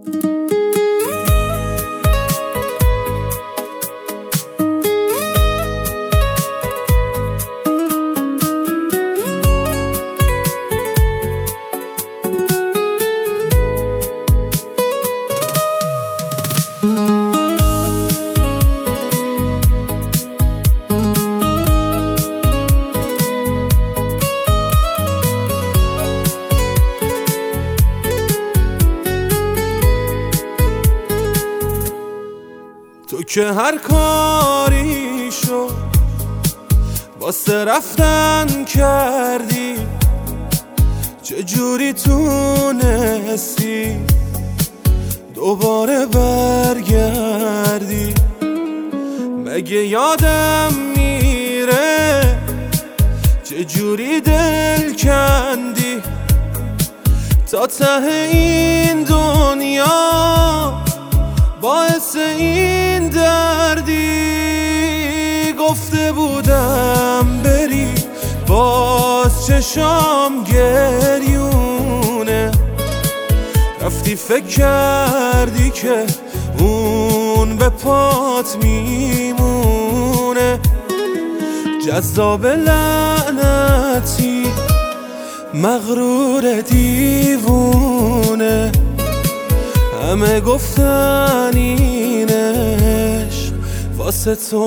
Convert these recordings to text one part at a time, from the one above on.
تو که هر کاری شد واسه رفتن کردی، چجوری تونستی دوباره برگردی؟ مگه یادم میره چجوری دل کندی تا ته این دنیا باعث این دردی؟ گفته بودم بری باز چشام گریونه، رفتی فکر کردی که اون به پات میمونه. جذاب لعنتی مغرور دیوونه، همه گفتن این عشق واسه تو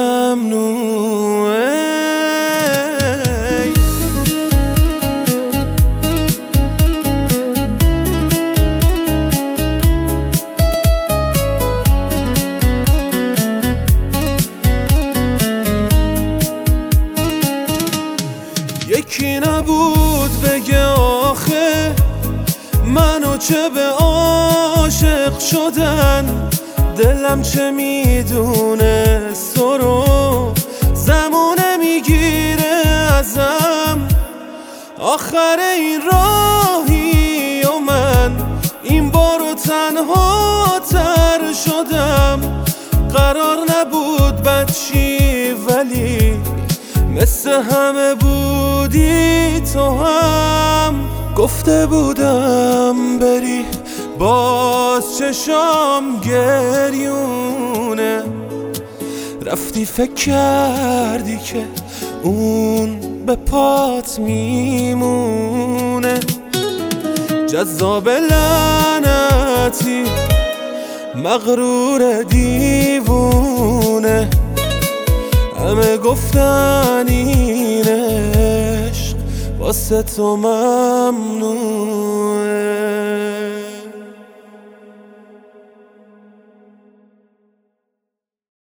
ممنوعه. یکی نبود بگه آخه منو چه به عاشق شدن، دلم چه میدونه تو رو زمونه میگیره ازم. آخر این راهی و من این بارو تنها تر شدم. قرار نبود بچی ولی مثل همه بودی تو هم. گفته بودم بری باز چشام گریونه، رفتی فکر کردی که اون به پات میمونه. جذاب لعنتی مغرور دیوونه، همه گفتن این عشق واسه تو ممنون.